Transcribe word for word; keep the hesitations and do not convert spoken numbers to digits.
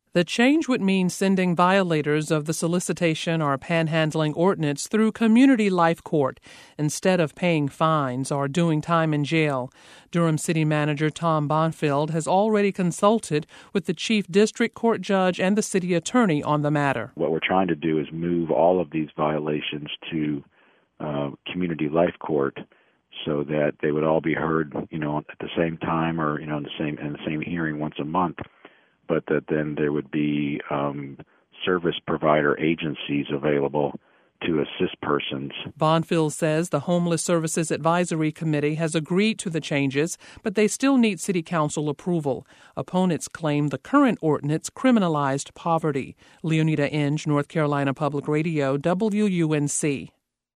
The change would mean sending violators of the solicitation or panhandling ordinance through community life court instead of paying fines or doing time in jail. Durham City Manager Tom Bonfield has already consulted with the Chief District Court Judge and the City Attorney on the matter. What we're trying to do is move all of these violations to uh, community life court so that they would all be heard, you know, at the same time or, you know, in the same in the same hearing once a month. But that then there would be um, service provider agencies available to assist persons. Bonfield says the Homeless Services Advisory Committee has agreed to the changes, but they still need City Council approval. Opponents claim the current ordinance criminalized poverty. Leonida Inge, North Carolina Public Radio, W U N C.